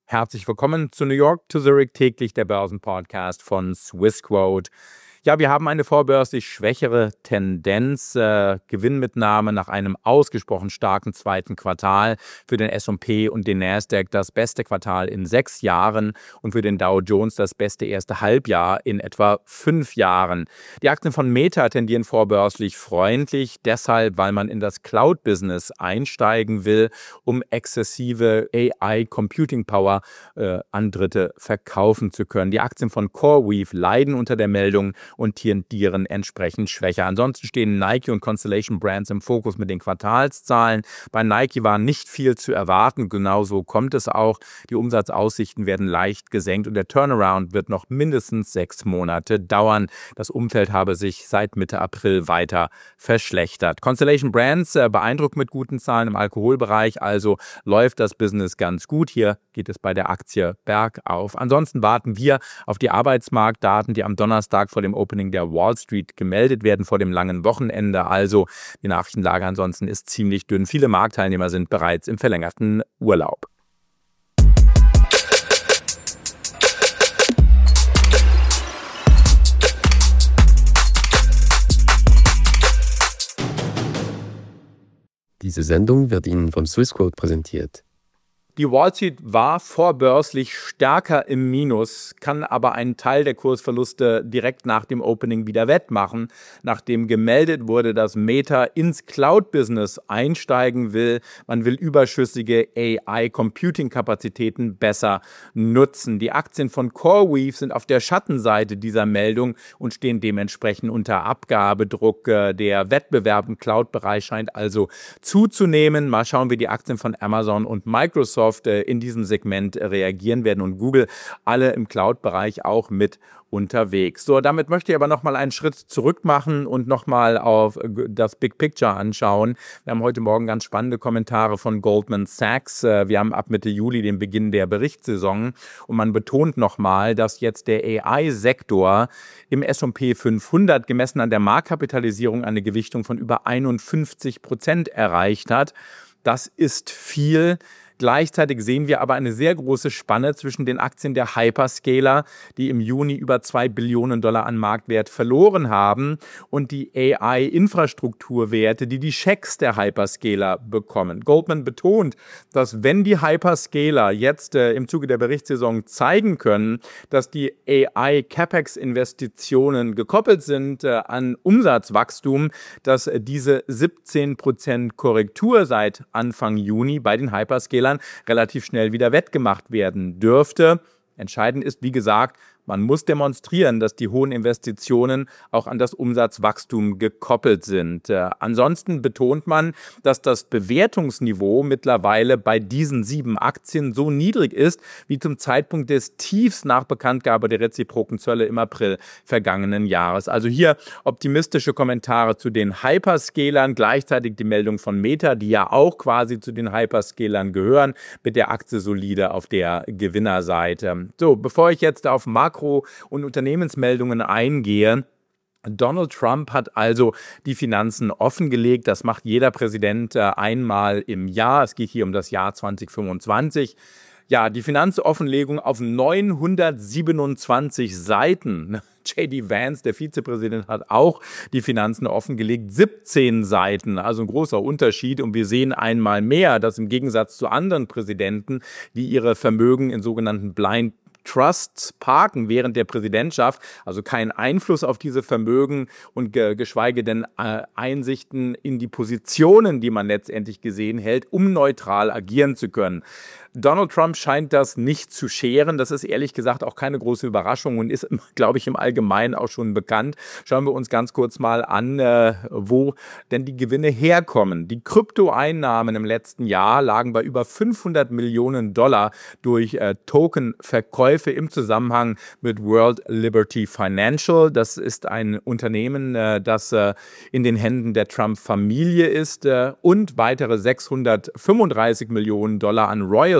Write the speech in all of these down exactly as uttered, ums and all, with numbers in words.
Herzlich willkommen zu New York to Zurich, täglich der Börsenpodcast von Swissquote. Ja, wir haben eine vorbörslich schwächere Tendenz, äh, Gewinnmitnahme nach einem ausgesprochen starken zweiten Quartal für den S und P und den Nasdaq, das beste Quartal in sechs Jahren und für den Dow Jones das beste erste Halbjahr in etwa fünf Jahren. Die Aktien von Meta tendieren vorbörslich freundlich, deshalb, weil man in das Cloud-Business einsteigen will, um exzessive A I-Computing-Power äh, an Dritte verkaufen zu können. Die Aktien von CoreWeave leiden unter der Meldung und tendieren entsprechend schwächer. Ansonsten stehen Nike und Constellation Brands im Fokus mit den Quartalszahlen. Bei Nike war nicht viel zu erwarten, genauso kommt es auch. Die Umsatzaussichten werden leicht gesenkt und der Turnaround wird noch mindestens sechs Monate dauern. Das Umfeld habe sich seit Mitte April weiter verschlechtert. Constellation Brands äh, beeindruckt mit guten Zahlen im Alkoholbereich, also läuft das Business ganz gut. Hier geht es bei der Aktie bergauf. Ansonsten warten wir auf die Arbeitsmarktdaten, die am Donnerstag vor dem Opening der Wall Street gemeldet werden, vor dem langen Wochenende. Also die Nachrichtenlage ansonsten ist ziemlich dünn. Viele Marktteilnehmer sind bereits im verlängerten Urlaub. Diese Sendung wird Ihnen von Swissquote präsentiert. Die Wall Street war vorbörslich stärker im Minus, kann aber einen Teil der Kursverluste direkt nach dem Opening wieder wettmachen, nachdem gemeldet wurde, dass Meta ins Cloud-Business einsteigen will. Man will überschüssige A I-Computing-Kapazitäten besser nutzen. Die Aktien von CoreWeave sind auf der Schattenseite dieser Meldung und stehen dementsprechend unter Abgabedruck. Der Wettbewerb im Cloud-Bereich scheint also zuzunehmen. Mal schauen, wie die Aktien von Amazon und Microsoft in diesem Segment reagieren werden und Google, alle im Cloud-Bereich auch mit unterwegs. So, damit möchte ich aber nochmal einen Schritt zurück machen und nochmal auf das Big Picture anschauen. Wir haben heute Morgen ganz spannende Kommentare von Goldman Sachs. Wir haben ab Mitte Juli den Beginn der Berichtssaison und man betont nochmal, dass jetzt der A I-Sektor im S und P fünfhundert gemessen an der Marktkapitalisierung eine Gewichtung von über einundfünfzig Prozent erreicht hat. Das ist viel. Gleichzeitig sehen wir aber eine sehr große Spanne zwischen den Aktien der Hyperscaler, die im Juni über zwei Billionen Dollar an Marktwert verloren haben, und die A I-Infrastrukturwerte, die die Schecks der Hyperscaler bekommen. Goldman betont, dass wenn die Hyperscaler jetzt äh, im Zuge der Berichtssaison zeigen können, dass die A I-Capex-Investitionen gekoppelt sind äh, an Umsatzwachstum, dass äh, diese siebzehn Prozent Korrektur seit Anfang Juni bei den Hyperscalern relativ schnell wieder wettgemacht werden dürfte. Entscheidend ist, wie gesagt, man muss demonstrieren, dass die hohen Investitionen auch an das Umsatzwachstum gekoppelt sind. Äh, ansonsten betont man, dass das Bewertungsniveau mittlerweile bei diesen sieben Aktien so niedrig ist, wie zum Zeitpunkt des Tiefs nach Bekanntgabe der reziproken Zölle im April vergangenen Jahres. Also hier optimistische Kommentare zu den Hyperscalern, gleichzeitig die Meldung von Meta, die ja auch quasi zu den Hyperscalern gehören, mit der Aktie solide auf der Gewinnerseite. So, bevor ich jetzt auf Makro- und Unternehmensmeldungen eingehe, Donald Trump hat also die Finanzen offengelegt. Das macht jeder Präsident einmal im Jahr. Es geht hier um das Jahr zwanzig fünfundzwanzig. Ja, die Finanzoffenlegung auf neunhundertsiebenundzwanzig Seiten. J D Vance, der Vizepräsident, hat auch die Finanzen offengelegt. siebzehn Seiten, also ein großer Unterschied. Und wir sehen einmal mehr, dass im Gegensatz zu anderen Präsidenten, die ihre Vermögen in sogenannten Blind Trusts parken während der Präsidentschaft, also keinen Einfluss auf diese Vermögen und ge- geschweige denn äh, Einsichten in die Positionen, die man letztendlich gesehen hält, um neutral agieren zu können. Donald Trump scheint das nicht zu scheren. Das ist ehrlich gesagt auch keine große Überraschung und ist, glaube ich, im Allgemeinen auch schon bekannt. Schauen wir uns ganz kurz mal an, äh, wo denn die Gewinne herkommen. Die Kryptoeinnahmen im letzten Jahr lagen bei über fünfhundert Millionen Dollar durch äh, Tokenverkäufe im Zusammenhang mit World Liberty Financial. Das ist ein Unternehmen, äh, das äh, in den Händen der Trump-Familie ist, äh, und weitere sechshundertfünfunddreißig Millionen Dollar an Royalties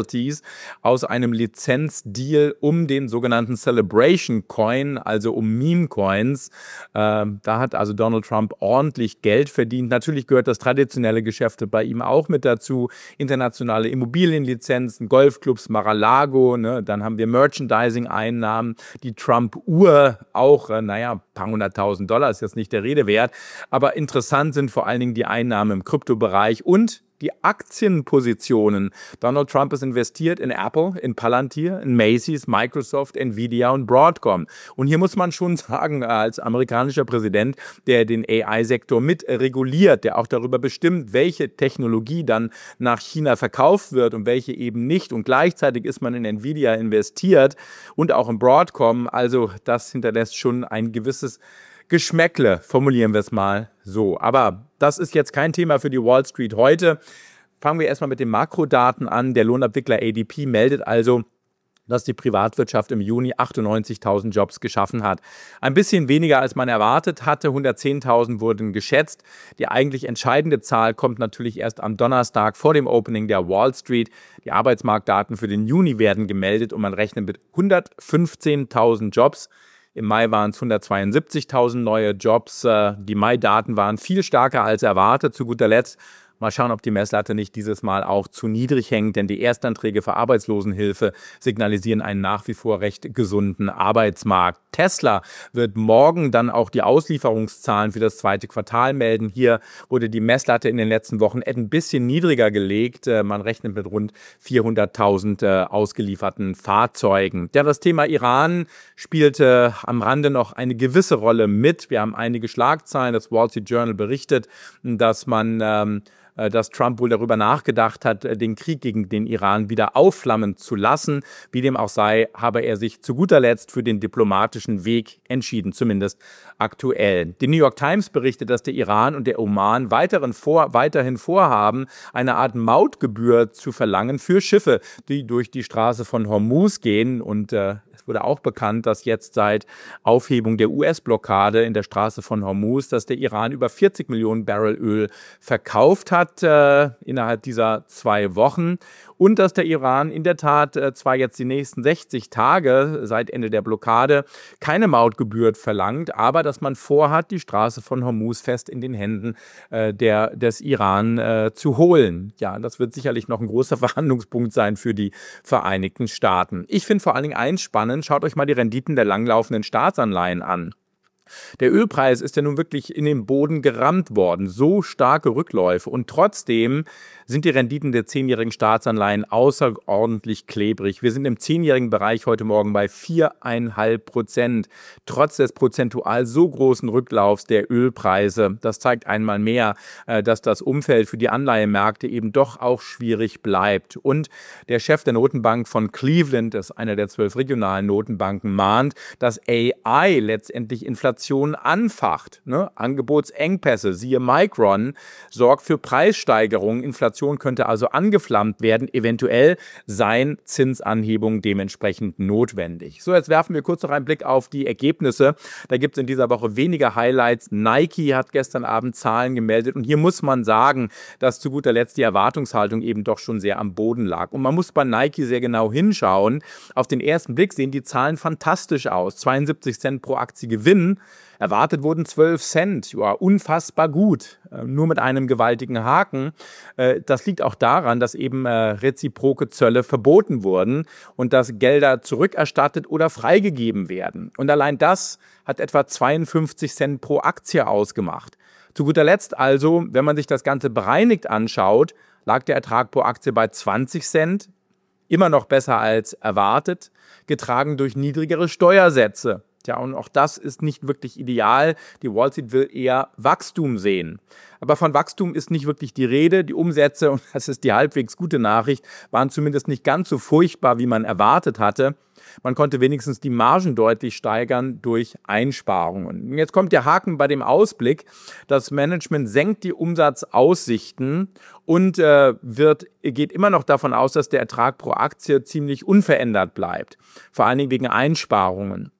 Royalties aus einem Lizenzdeal um den sogenannten Celebration Coin, also um Meme-Coins. Ähm, da hat also Donald Trump ordentlich Geld verdient. Natürlich gehört das traditionelle Geschäft bei ihm auch mit dazu. Internationale Immobilienlizenzen, Golfclubs, Mar-a-Lago, ne? Dann haben wir Merchandising-Einnahmen, die Trump-Uhr auch, äh, naja, ein paar hunderttausend Dollar ist jetzt nicht der Rede wert. Aber interessant sind vor allen Dingen die Einnahmen im Kryptobereich und die Aktienpositionen. Donald Trump ist investiert in Apple, in Palantir, in Macy's, Microsoft, Nvidia und Broadcom. Und hier muss man schon sagen, als amerikanischer Präsident, der den A I-Sektor mit reguliert, der auch darüber bestimmt, welche Technologie dann nach China verkauft wird und welche eben nicht. Und gleichzeitig ist man in Nvidia investiert und auch in Broadcom. Also das hinterlässt schon ein gewisses Geschmäckle, formulieren wir es mal so. Aber das ist jetzt kein Thema für die Wall Street heute. Fangen wir erstmal mit den Makrodaten an. Der Lohnabwickler A D P meldet also, dass die Privatwirtschaft im Juni achtundneunzigtausend Jobs geschaffen hat. Ein bisschen weniger, als man erwartet hatte. hundertzehntausend wurden geschätzt. Die eigentlich entscheidende Zahl kommt natürlich erst am Donnerstag vor dem Opening der Wall Street. Die Arbeitsmarktdaten für den Juni werden gemeldet und man rechnet mit hundertfünfzehntausend Jobs. Im Mai waren es hundertzweiundsiebzigtausend neue Jobs. Die Mai-Daten waren viel stärker als erwartet. Zu guter Letzt mal schauen, ob die Messlatte nicht dieses Mal auch zu niedrig hängt, denn die Erstanträge für Arbeitslosenhilfe signalisieren einen nach wie vor recht gesunden Arbeitsmarkt. Tesla wird morgen dann auch die Auslieferungszahlen für das zweite Quartal melden. Hier wurde die Messlatte in den letzten Wochen ein bisschen niedriger gelegt. Man rechnet mit rund vierhunderttausend ausgelieferten Fahrzeugen. Ja, das Thema Iran spielte am Rande noch eine gewisse Rolle mit. Wir haben einige Schlagzeilen. Das Wall Street Journal berichtet, dass man ähm, dass Trump wohl darüber nachgedacht hat, den Krieg gegen den Iran wieder aufflammen zu lassen. Wie dem auch sei, habe er sich zu guter Letzt für den diplomatischen Weg entschieden, zumindest aktuell. Die New York Times berichtet, dass der Iran und der Oman weiteren vor, weiterhin vorhaben, eine Art Mautgebühr zu verlangen für Schiffe, die durch die Straße von Hormuz gehen. Und äh, es wurde auch bekannt, dass jetzt seit Aufhebung der U S-Blockade in der Straße von Hormuz, dass der Iran über vierzig Millionen Barrel Öl verkauft hat. Äh, innerhalb dieser zwei Wochen und dass der Iran in der Tat äh, zwar jetzt die nächsten sechzig Tage seit Ende der Blockade keine Mautgebühr verlangt, aber dass man vorhat, die Straße von Hormuz fest in den Händen äh, der, des Iran äh, zu holen. Ja, das wird sicherlich noch ein großer Verhandlungspunkt sein für die Vereinigten Staaten. Ich finde vor allen Dingen eins spannend, schaut euch mal die Renditen der langlaufenden Staatsanleihen an. Der Ölpreis ist ja nun wirklich in den Boden gerammt worden, so starke Rückläufe und trotzdem sind die Renditen der zehnjährigen Staatsanleihen außerordentlich klebrig. Wir sind im zehnjährigen Bereich heute Morgen bei vier Komma fünf Prozent, trotz des prozentual so großen Rücklaufs der Ölpreise. Das zeigt einmal mehr, dass das Umfeld für die Anleihemärkte eben doch auch schwierig bleibt. Und der Chef der Notenbank von Cleveland, das ist einer der zwölf regionalen Notenbanken, mahnt, dass A I letztendlich Inflation anfacht. Ne? Angebotsengpässe, siehe Micron, sorgt für Preissteigerungen. Inflation könnte also angeflammt werden. Eventuell seien Zinsanhebungen dementsprechend notwendig. So, jetzt werfen wir kurz noch einen Blick auf die Ergebnisse. Da gibt es in dieser Woche weniger Highlights. Nike hat gestern Abend Zahlen gemeldet und hier muss man sagen, dass zu guter Letzt die Erwartungshaltung eben doch schon sehr am Boden lag. Und man muss bei Nike sehr genau hinschauen. Auf den ersten Blick sehen die Zahlen fantastisch aus. zweiundsiebzig Cent pro Aktie Gewinn. Erwartet wurden zwölf Cent, ja, unfassbar gut, äh, nur mit einem gewaltigen Haken. Äh, das liegt auch daran, dass eben äh, reziproke Zölle verboten wurden und dass Gelder zurückerstattet oder freigegeben werden. Und allein das hat etwa zweiundfünfzig Cent pro Aktie ausgemacht. Zu guter Letzt also, wenn man sich das Ganze bereinigt anschaut, lag der Ertrag pro Aktie bei zwanzig Cent, immer noch besser als erwartet, getragen durch niedrigere Steuersätze. Ja, und auch das ist nicht wirklich ideal. Die Wall Street will eher Wachstum sehen. Aber von Wachstum ist nicht wirklich die Rede. Die Umsätze, und das ist die halbwegs gute Nachricht, waren zumindest nicht ganz so furchtbar, wie man erwartet hatte. Man konnte wenigstens die Margen deutlich steigern durch Einsparungen. Und jetzt kommt der Haken bei dem Ausblick. Das Management senkt die Umsatzaussichten und äh, wird, geht immer noch davon aus, dass der Ertrag pro Aktie ziemlich unverändert bleibt. Vor allen Dingen wegen Einsparungen.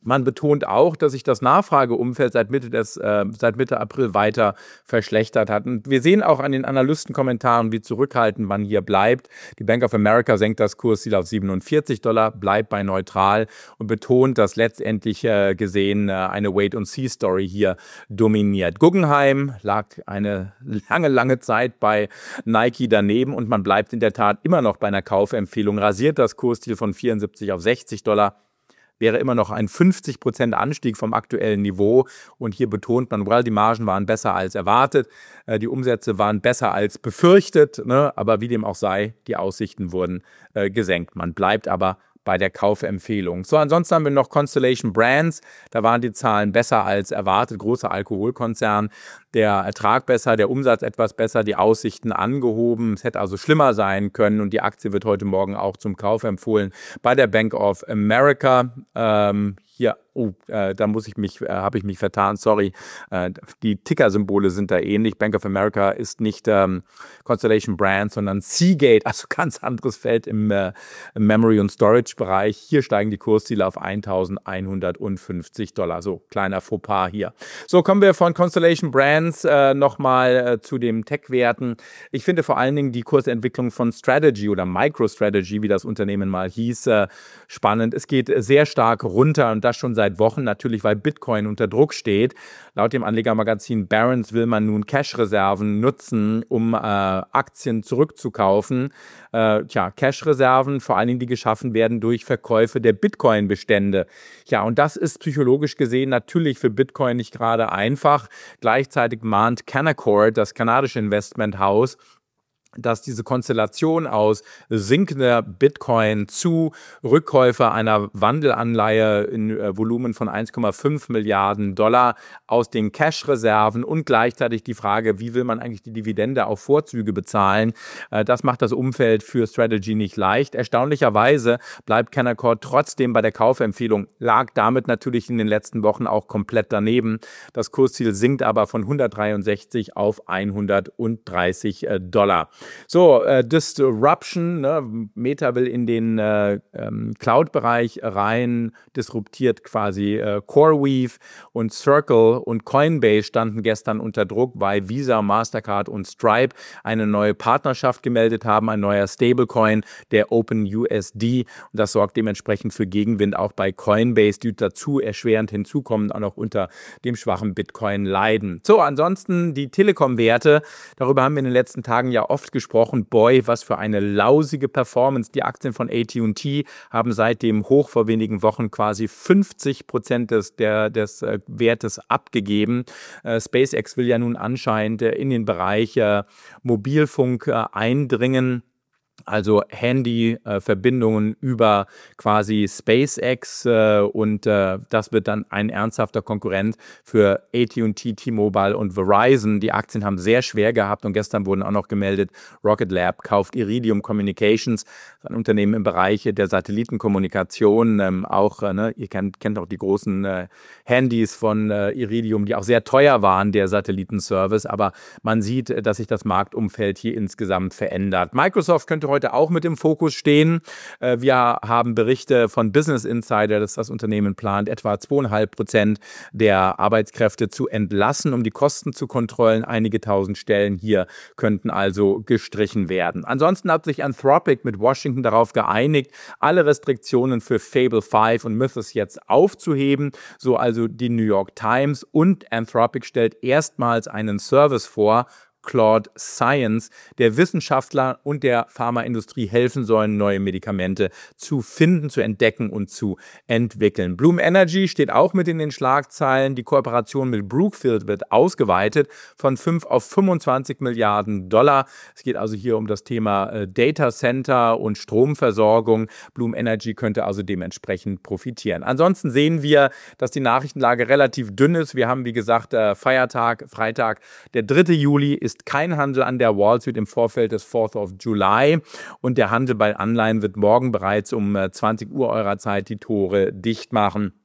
Man betont auch, dass sich das Nachfrageumfeld seit Mitte, des, äh, seit Mitte April weiter verschlechtert hat. Und wir sehen auch an den Analystenkommentaren, wie zurückhaltend man hier bleibt. Die Bank of America senkt das Kursziel auf siebenundvierzig Dollar, bleibt bei neutral und betont, dass letztendlich äh, gesehen äh, eine Wait-and-See-Story hier dominiert. Guggenheim lag eine lange, lange Zeit bei Nike daneben und man bleibt in der Tat immer noch bei einer Kaufempfehlung, rasiert das Kursziel von vierundsiebzig auf sechzig Dollar. Wäre immer noch ein fünfzig Prozent Anstieg vom aktuellen Niveau. Und hier betont man, well, die Margen waren besser als erwartet, äh, die Umsätze waren besser als befürchtet, ne? Aber wie dem auch sei, die Aussichten wurden äh, gesenkt. Man bleibt aber bei der Kaufempfehlung. So, ansonsten haben wir noch Constellation Brands. Da waren die Zahlen besser als erwartet. Großer Alkoholkonzern. Der Ertrag besser, der Umsatz etwas besser, die Aussichten angehoben. Es hätte also schlimmer sein können und die Aktie wird heute Morgen auch zum Kauf empfohlen bei der Bank of America. Ähm, hier, oh, äh, da muss ich mich, äh, habe ich mich vertan, sorry. Äh, die Ticker-Symbole sind da ähnlich. Bank of America ist nicht ähm, Constellation Brands, sondern Seagate, also ganz anderes Feld im, äh, im Memory- und Storage-Bereich. Hier steigen die Kursziele auf eintausendeinhundertfünfzig Dollar. So, kleiner Fauxpas hier. So, kommen wir von Constellation Brands äh, nochmal äh, zu den Tech-Werten. Ich finde vor allen Dingen die Kursentwicklung von Strategy oder MicroStrategy, wie das Unternehmen mal hieß, äh, spannend. Es geht sehr stark runter und das schon seit Wochen, natürlich weil Bitcoin unter Druck steht. Laut dem Anlegermagazin Barron's will man nun Cash-Reserven nutzen, um äh, Aktien zurückzukaufen. Äh, tja, Cash-Reserven, vor allen Dingen, die geschaffen werden durch Verkäufe der Bitcoin-Bestände. Ja, und das ist psychologisch gesehen natürlich für Bitcoin nicht gerade einfach. Gleichzeitig mahnt Canaccord, das kanadische Investmenthaus, dass diese Konstellation aus sinkender Bitcoin zu Rückkäufer einer Wandelanleihe in äh, Volumen von eins Komma fünf Milliarden Dollar aus den Cash-Reserven und gleichzeitig die Frage, wie will man eigentlich die Dividende auf Vorzüge bezahlen, äh, das macht das Umfeld für Strategy nicht leicht. Erstaunlicherweise bleibt Canaccord trotzdem bei der Kaufempfehlung, lag damit natürlich in den letzten Wochen auch komplett daneben. Das Kursziel sinkt aber von hundertdreiundsechzig auf hundertdreißig Dollar. So, äh, Disruption, ne? Meta will in den äh, ähm, Cloud-Bereich rein, disruptiert quasi äh, CoreWeave und Circle und Coinbase standen gestern unter Druck, weil Visa, Mastercard und Stripe eine neue Partnerschaft gemeldet haben, ein neuer Stablecoin, der OpenUSD. Und das sorgt dementsprechend für Gegenwind auch bei Coinbase, die dazu erschwerend hinzukommen, auch noch unter dem schwachen Bitcoin leiden. So, ansonsten die Telekom-Werte, darüber haben wir in den letzten Tagen ja oft gesprochen. Boy, was für eine lausige Performance. Die Aktien von A T und T haben seit dem Hoch vor wenigen Wochen quasi fünfzig Prozent des, der, des äh, Wertes abgegeben. Äh, SpaceX will ja nun anscheinend äh, in den Bereich äh, Mobilfunk äh, eindringen. Also Handy-Verbindungen äh, über quasi SpaceX äh, und äh, das wird dann ein ernsthafter Konkurrent für A T und T, T-Mobile und Verizon. Die Aktien haben sehr schwer gehabt und gestern wurden auch noch gemeldet, Rocket Lab kauft Iridium Communications, ein Unternehmen im Bereich der Satellitenkommunikation. Ähm, auch, äh, ne, ihr kennt, kennt auch die großen äh, Handys von äh, Iridium, die auch sehr teuer waren, der Satellitenservice, aber man sieht, dass sich das Marktumfeld hier insgesamt verändert. Microsoft könnte heute auch mit im Fokus stehen. Wir haben Berichte von Business Insider, dass das Unternehmen plant, etwa zwei Komma fünf Prozent der Arbeitskräfte zu entlassen, um die Kosten zu kontrollieren. Einige tausend Stellen hier könnten also gestrichen werden. Ansonsten hat sich Anthropic mit Washington darauf geeinigt, alle Restriktionen für Fable fünf und Mythos jetzt aufzuheben. So also die New York Times, und Anthropic stellt erstmals einen Service vor, Claude Science, der Wissenschaftler und der Pharmaindustrie helfen sollen, neue Medikamente zu finden, zu entdecken und zu entwickeln. Bloom Energy steht auch mit in den Schlagzeilen. Die Kooperation mit Brookfield wird ausgeweitet von fünf auf fünfundzwanzig Milliarden Dollar. Es geht also hier um das Thema äh, Data Center und Stromversorgung. Bloom Energy könnte also dementsprechend profitieren. Ansonsten sehen wir, dass die Nachrichtenlage relativ dünn ist. Wir haben, wie gesagt, äh, Feiertag, Freitag, der dritte Juli ist ist kein Handel an der Wall Street im Vorfeld des fourth of July und der Handel bei Anleihen wird morgen bereits um zwanzig Uhr eurer Zeit die Tore dicht machen.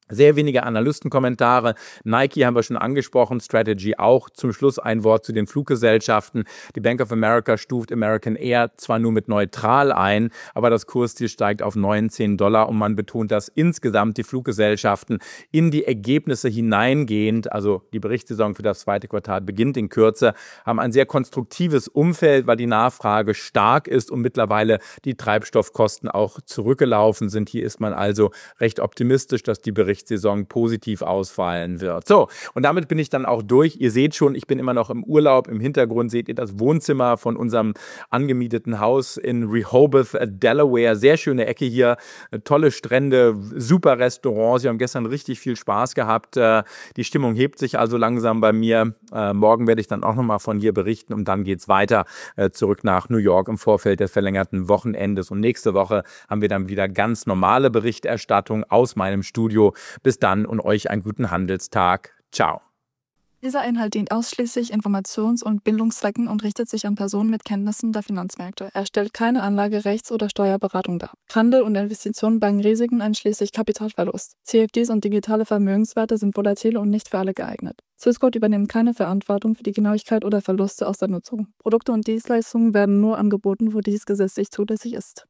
Sehr wenige Analystenkommentare. Nike haben wir schon angesprochen, Strategy auch. Zum Schluss ein Wort zu den Fluggesellschaften. Die Bank of America stuft American Air zwar nur mit neutral ein, aber das Kursziel steigt auf neunzehn Dollar und man betont, dass insgesamt die Fluggesellschaften in die Ergebnisse hineingehend, also die Berichtssaison für das zweite Quartal beginnt in Kürze, haben ein sehr konstruktives Umfeld, weil die Nachfrage stark ist und mittlerweile die Treibstoffkosten auch zurückgelaufen sind. Hier ist man also recht optimistisch, dass die Berichtssaison positiv ausfallen wird. So, und damit bin ich dann auch durch. Ihr seht schon, ich bin immer noch im Urlaub. Im Hintergrund seht ihr das Wohnzimmer von unserem angemieteten Haus in Rehoboth, Delaware. Sehr schöne Ecke hier, tolle Strände, super Restaurants. Wir haben gestern richtig viel Spaß gehabt. Die Stimmung hebt sich also langsam bei mir. Morgen werde ich dann auch nochmal von hier berichten und dann geht es weiter zurück nach New York im Vorfeld des verlängerten Wochenendes. Und nächste Woche haben wir dann wieder ganz normale Berichterstattung aus meinem Studio. Bis dann und euch einen guten Handelstag. Ciao. Dieser Inhalt dient ausschließlich Informations- und Bildungszwecken und richtet sich an Personen mit Kenntnissen der Finanzmärkte. Er stellt keine Anlage-, Rechts- oder Steuerberatung dar. Handel und Investitionen bergen Risiken einschließlich Kapitalverlust. C F Ds und digitale Vermögenswerte sind volatile und nicht für alle geeignet. Swissquote übernimmt keine Verantwortung für die Genauigkeit oder Verluste aus der Nutzung. Produkte und Dienstleistungen werden nur angeboten, wo dies gesetzlich zulässig ist.